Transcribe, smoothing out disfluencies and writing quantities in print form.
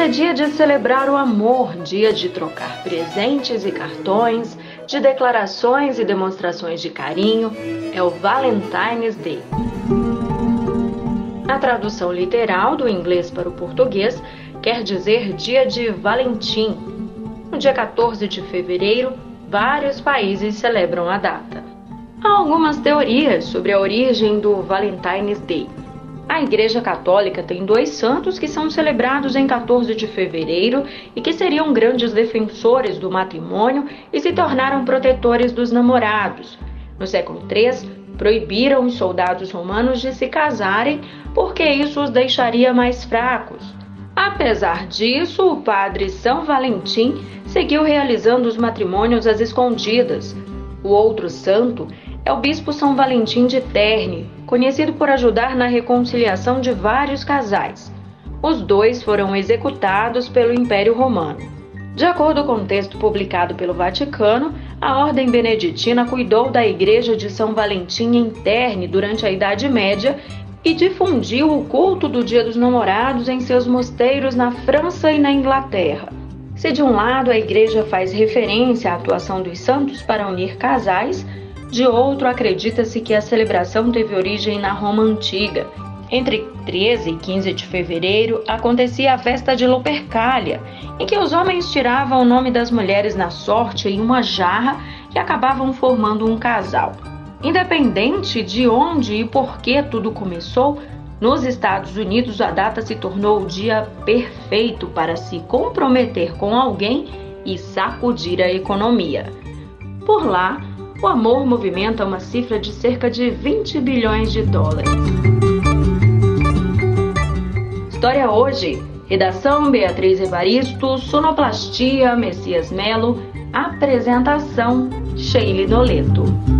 dia de celebrar o amor, dia de trocar presentes e cartões, de declarações e demonstrações de carinho. É o Valentine's Day. A tradução literal do inglês para o português quer dizer Dia de Valentim. No dia 14 de fevereiro, vários países celebram a data. Há algumas teorias sobre a origem do Valentine's Day. A Igreja Católica tem 2 santos que são celebrados em 14 de fevereiro e que seriam grandes defensores do matrimônio e se tornaram protetores dos namorados. No século III, proibiram os soldados romanos de se casarem porque isso os deixaria mais fracos. Apesar disso, o padre São Valentim seguiu realizando os matrimônios às escondidas. O outro santo é o bispo São Valentim de Terni, conhecido por ajudar na reconciliação de vários casais. Os 2 foram executados pelo Império Romano. De acordo com o texto publicado pelo Vaticano, a Ordem Beneditina cuidou da Igreja de São Valentim em Terni durante a Idade Média e difundiu o culto do Dia dos Namorados em seus mosteiros na França e na Inglaterra. Se de um lado a Igreja faz referência à atuação dos santos para unir casais, de outro acredita-se que a celebração teve origem na Roma Antiga. Entre 13 e 15 de fevereiro acontecia a festa de Lupercalia, em que os homens tiravam o nome das mulheres na sorte em uma jarra e acabavam formando um casal. Independente de onde e por que tudo começou, nos Estados Unidos a data se tornou o dia perfeito para se comprometer com alguém e sacudir a economia. Por lá, o amor movimenta uma cifra de cerca de 20 bilhões de dólares. História hoje. Redação Beatriz Evaristo, sonoplastia Messias Melo, apresentação Sheile Doleto.